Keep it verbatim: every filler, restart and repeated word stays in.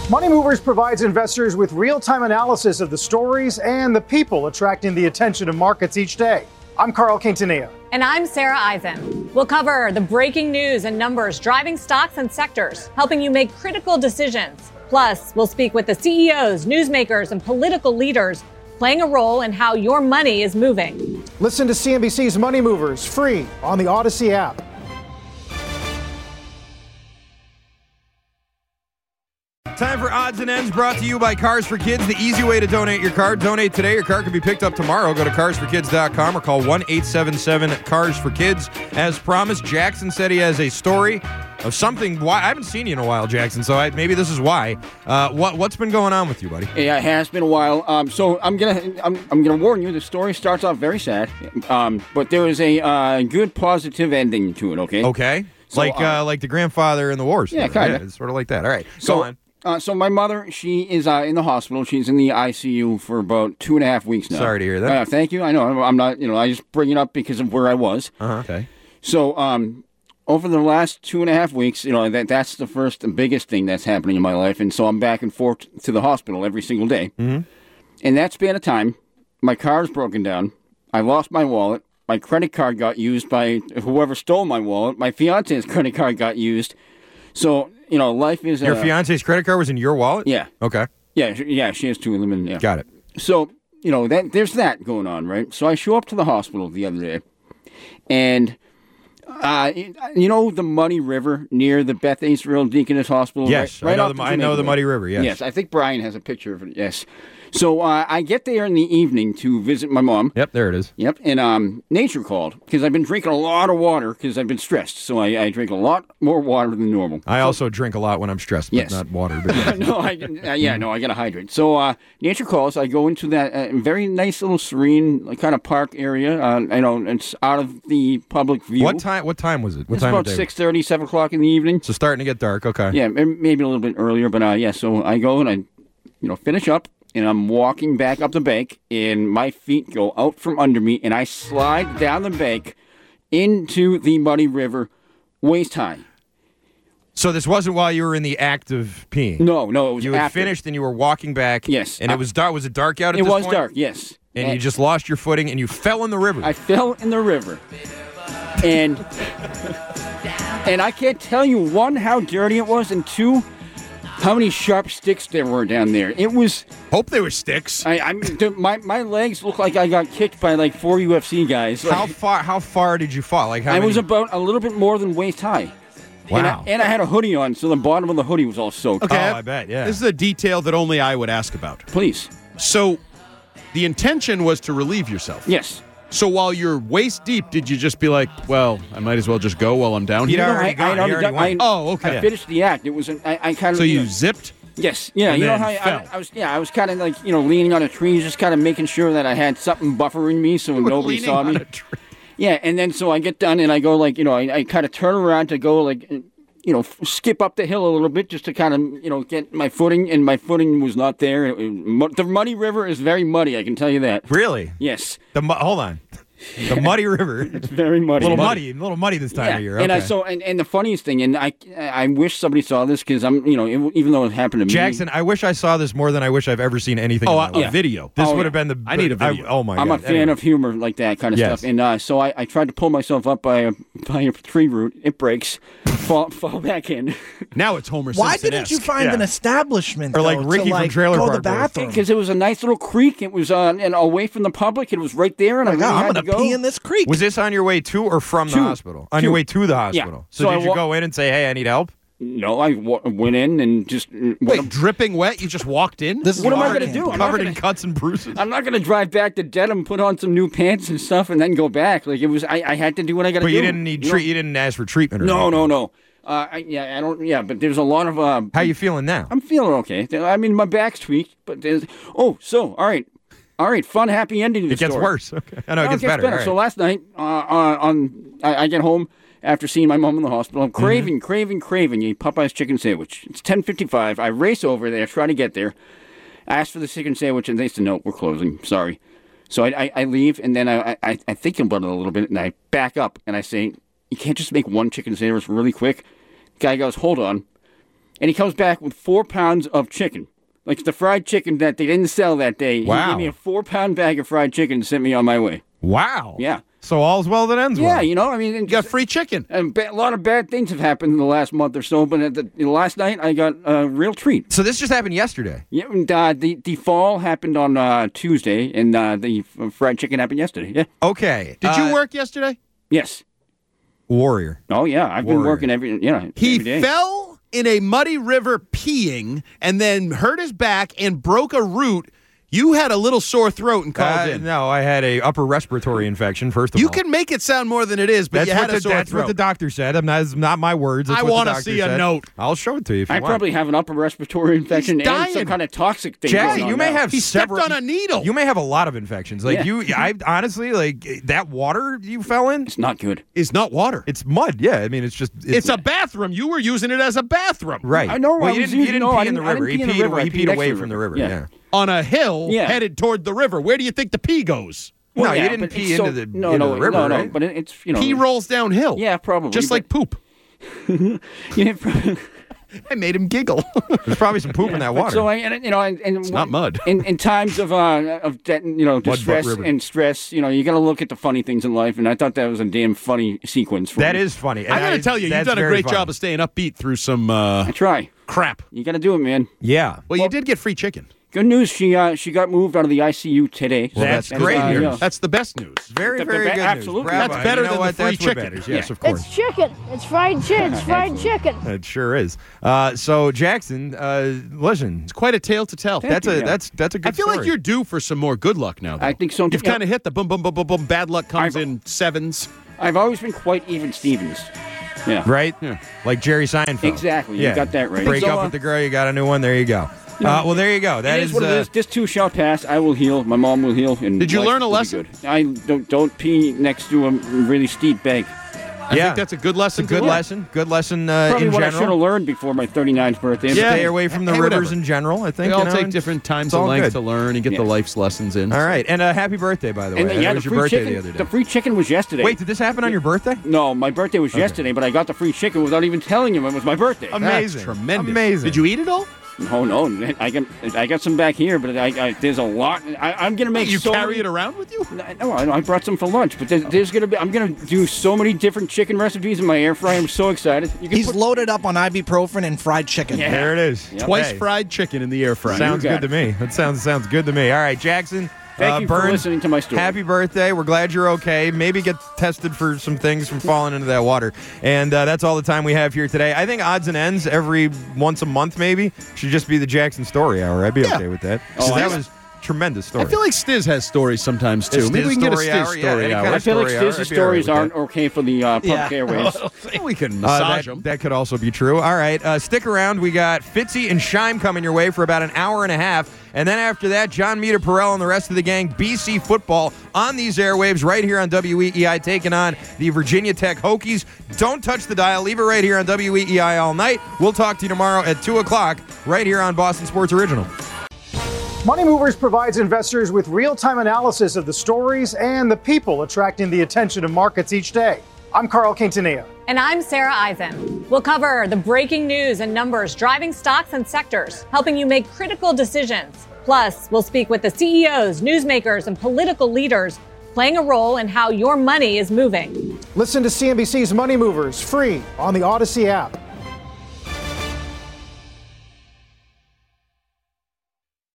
Money Movers provides investors with real-time analysis of the stories and the people attracting the attention of markets each day. I'm Carl Quintanilla. And I'm Sarah Eisen. We'll cover the breaking news and numbers driving stocks and sectors, helping you make critical decisions. Plus, we'll speak with the C E Os, newsmakers, and political leaders playing a role in how your money is moving. Listen to C N B C's Money Movers free on the Odyssey app. Time for Odds and Ends, brought to you by Cars for Kids. The easy way to donate your car. Donate today. Your car can be picked up tomorrow. Go to cars for kids dot com or call one eight seven seven cars for kids. As promised, Jackson said he has a story of something. Why I haven't seen you in a while, Jackson, so I, maybe this is why. Uh, what, what's been going on with you, buddy? Yeah, it has been a while. Um, so I'm gonna I'm, I'm gonna warn you. The story starts off very sad, um, but there is a uh, good positive ending to it. Okay. Okay. So, like uh, uh, like the grandfather in the wars. Yeah, kind of. Yeah, it's sort of like that. All right. So, go on. Uh, so my mother, she is uh, in the hospital. She's in the I C U for about two and a half weeks now. Sorry to hear that. Uh, thank you. I know I'm not. You know, I just bring it up because of where I was. Uh-huh. Okay. So um, over the last two and a half weeks, you know, that that's the first and biggest thing that's happening in my life, and so I'm back and forth to the hospital every single day. Mm-hmm. In that span of time, my car's broken down. I lost my wallet. My credit card got used by whoever stole my wallet. My fiance's credit card got used. So, you know, life is... Your uh, fiance's credit card was in your wallet? Yeah. Okay. Yeah, yeah, she has two of them. In, yeah. Got it. So, you know, that there's that going on, right? So I show up to the hospital the other day, and, uh, you know the Muddy River near the Beth Israel Deaconess Hospital? Yes, right, right I, know off the, the I know the Muddy River, yes. Yes, I think Brian has a picture of it, yes. So uh, I get there in the evening to visit my mom. Yep, there it is. Yep, and um, nature called because I've been drinking a lot of water because I've been stressed. So I, I drink a lot more water than normal. I so, also drink a lot when I'm stressed, but yes. not water. But no, I, uh, yeah, no, I got to hydrate. So uh, nature calls. I go into that uh, very nice little serene kind of park area. Uh, you know, it's out of the public view. What time? What time was it? What it's time about six thirty, seven o'clock in the evening. So starting to get dark. Okay. Yeah, maybe a little bit earlier, but uh, yeah. So I go and I, you know, finish up. And I'm walking back up the bank, and my feet go out from under me, and I slide down the bank into the Muddy River waist high. So this wasn't while you were in the act of peeing? No, no, it was You had after. finished, and you were walking back. Yes. And it was dark. Was it dark out at It this was point? dark, yes. And you just lost your footing, and you fell in the river. I fell in the river. And, and I can't tell you, one, how dirty it was, and two, how many sharp sticks there were down there. It was... Hope they were sticks. I, I mean, my, my legs look like I got kicked by like four U F C guys. How Like, far How far did you fall? Like how I many... was about a little bit more than waist high. Wow. And I, and I had a hoodie on, so the bottom of the hoodie was all soaked. Okay. Oh, I bet, yeah. This is a detail that only I would ask about. Please. So, the intention was to relieve yourself. Yes. So while you're waist deep, did you just be like, well, I might as well just go while I'm down He'd here? already I, gone. I'd He already already done- went. I- Oh, okay. I finished the act. It was an, I, I kind of. So you know, zipped? Yes. Yeah. and You know then how I, fell. I, I was. Yeah. I was kind of like you know leaning on a tree, just kind of making sure that I had something buffering me so nobody Leaning saw on me. a tree. Yeah. And then so I get done and I go like you know I, I kind of turn around to go like. You know, f- skip up the hill a little bit just to kind of, you know, get my footing, and my footing was not there. It, it, the Muddy River is very muddy, I can tell you that. Really? Yes. The mu- Hold on. The Muddy River. It's very muddy. A little muddy. A little muddy this time Yeah, of year. and I Okay. so and, and the funniest thing, and I I wish somebody saw this because I'm you know it, even though it happened to me. Jackson, I wish I saw this more than I wish I've ever seen anything. Oh, in my a, life. a video. This Oh, would yeah. have been the. I need a video. I, oh my I'm god! a fan Anyway. of humor like that kind of Yes. stuff, and uh, so I, I tried to pull myself up by a by a tree root. It breaks, fall fall back in Now it's Homer Why Simpson-esque. didn't you find Yeah. an establishment Or like though, Ricky to, from like, Trailer go to Park the Boys. bathroom? because it was a nice little creek. It was on and away from the public. It was right there, and I Like, really oh, I'm had gonna to go. pee in this creek. Was this on your way to or from the To. hospital? On To. your way to the hospital. So, So did I you wa- go in and say, "Hey, I need help"? No, I w- went in and just. uh, What, Wait, dripping wet? You just walked in? This is what am I our going to do? campaign. I'm not Covered gonna, in cuts and bruises. I'm not going to drive back to Dedham, put on some new pants and stuff, and then go back. Like it was, I, I had to do what I got to But do. you didn't need you treat. know? You didn't ask for treatment. Or No, anything. no, no. Uh, I, yeah, I don't. Yeah, but there's a lot of. Uh, How you feeling now? I'm feeling okay. I mean, my back's tweaked, but there's. Oh, so all right, all right. Fun, happy ending to the It gets story. worse. Okay. I know it No, gets better. All right. So last night, uh, uh, on I, I get home after seeing my mom in the hospital. I'm Mm-hmm. craving, craving, craving a Popeye's chicken sandwich. It's ten fifty-five. I race over there, try to get there. I ask for the chicken sandwich, and they said, "No, we're closing. Sorry." So I, I, I leave, and then I, I, I think about it a little bit, and I back up, and I say, "You can't just make one chicken sandwich really quick." Guy goes, "Hold on." and he comes back with four pounds of chicken. Like the fried chicken that they didn't sell that day. Wow. He gave me a four-pound bag of fried chicken and sent me on my way. Wow. Yeah. So all's well that ends Yeah, well. you know, I mean... You got free chicken. And ba- a lot of bad things have happened in the last month or so, but at the, you know, last night I got a real treat. So this just happened yesterday. Yeah, and, uh, the, the fall happened on uh, Tuesday, and uh, the f- fried chicken happened yesterday. Yeah. Okay. Did uh, you work yesterday? Yes. Warrior. Oh, yeah. I've been Warrior. working every, yeah, He every day. fell in a muddy river peeing and then hurt his back and broke a root. You had a little sore throat and called Uh, in. no, I had a upper respiratory infection, first of You all. can make it sound more than it is, but That's, you what had the, a sore that's throat. what the doctor said. I'm not, it's not my words. That's I what the wanna doctor see a said. note. I'll show it to you if you I want. probably have an upper respiratory infection and dying. some kind of toxic thing Jack, going on you may now. have He stepped several, on a needle. You may have a lot of infections. Like Yeah. you, I honestly like that water you fell in. It's not good. It's not water. It's mud. Yeah, I mean it's just. It's, It's a bathroom. You were using it as a bathroom. right. I know, Well, I you was didn't, you using- didn't no, I pee in the didn't- I river. didn't He pee in peed the river. away. I He peed peed next away to the from the river. river. Yeah. Yeah. On a hill Yeah. headed toward the river. Where do you think the pee goes? No, Well, you yeah, didn't but pee it's so- into the no, into no, the river, no, no, right? but it, it's, you know. Pee rolls downhill. Yeah, probably. Just but- like poop. Yeah, probably. I made him giggle. There's probably some poop in that water. So I, and, you know, and, and it's not mud. In, in times of uh, of de- you know butt distress river. and stress, you know, you got to look at the funny things in life, and I thought that was a damn funny sequence. For that me. is funny. I got to And tell you, you've that's done a very great funny. job of staying upbeat through some uh, I try. crap. You got to do it, man. Yeah. Well, you did get free chicken. Good news. She uh, she got moved out of the I C U today. Well, that's And, great uh, news. yeah. That's the best news. Very, The- the very be- good absolutely. news. Bravo. That's better You know than what? the free That's what chicken. matters. Yes, Yeah. of course. It's chicken. It's fried chicken. It's fried chicken. It sure is. Uh, so Jackson, uh, listen, It's quite a tale to tell. that's a you, yeah. that's that's a good I feel story. like you're due for some more good luck now. Though. I think so. You've Yeah. kind of hit the boom, boom, boom, boom, boom. Bad luck comes I've- in sevens. I've always been quite even Stevens. Yeah. right. Yeah. Like Jerry Seinfeld. Exactly. You Yeah. got that right. Break So, up uh, with the girl, you got a new one. There you go. Uh, well, there you go. That it is, is what uh, it is. This too shall pass. I will heal. My mom will heal. And Did you life learn a will be lesson? good. I don't don't pee next to a really steep bank. I Yeah. think that's a good lesson. It's a good to learn. lesson. Good lesson uh, Probably in what I should have general. learned before my thirty-ninth birthday. Yeah. Stay away from the Hey, rivers whatever. in general. I think They all you know, take and different times it's of all length good. to learn and get Yeah. the life's lessons in. All right, and uh, happy birthday, by the way. And the, That yeah, the was your free birthday chicken. the other day. The free chicken was yesterday. Wait, did this happen on your birthday? No, my birthday was yesterday, but I got the free chicken without even telling him it was my birthday. Amazing. That's tremendous. Amazing. Did you eat it all? Oh no, I got I got some back here, but I, I, there's a lot. I, I'm gonna make You so carry many- it around with you? No, I I brought some for lunch, but there's, there's gonna be. I'm gonna do so many different chicken recipes in my air fryer. I'm so excited. You can He's put- loaded up on ibuprofen and fried chicken. Yeah. There it is. Yep. Twice Hey, fried chicken in the air fryer. Sounds You good got to me. That sounds sounds good to me. All right, Jackson. Thank uh, you for Burns, listening to my story. Happy birthday. We're glad you're okay. Maybe get tested for some things from falling into that water. And uh, that's all the time we have here today. I think odds and ends every once a month maybe should just be the Jackson Story Hour. I'd be Yeah. okay with that. Oh, 'Cause I- that was tremendous story. I feel like Stiz has stories sometimes too. A Maybe Stiz we can get a story Stiz hour? Yeah, story any hour. kind I of feel like story hour, Stiz's I'd be all right stories with aren't that. okay for the uh, public Yeah. airways. we can Uh, massage that, them. that could also be true. All right, uh, stick around. We got Fitzy and Scheim coming your way for about an hour and a half. And then after that, John Mita Perrell and the rest of the gang, B C football on these airwaves right here on W E E I, taking on the Virginia Tech Hokies. Don't touch the dial. Leave it right here on W E E I all night. We'll talk to you tomorrow at two o'clock right here on Boston Sports Original. Money Movers provides investors with real-time analysis of the stories and the people attracting the attention of markets each day. I'm Carl Quintanilla. And I'm Sarah Eisen. We'll cover the breaking news and numbers driving stocks and sectors, helping you make critical decisions. Plus, we'll speak with the C E Os, newsmakers, and political leaders playing a role in how your money is moving. Listen to C N B C's Money Movers free on the Odyssey app.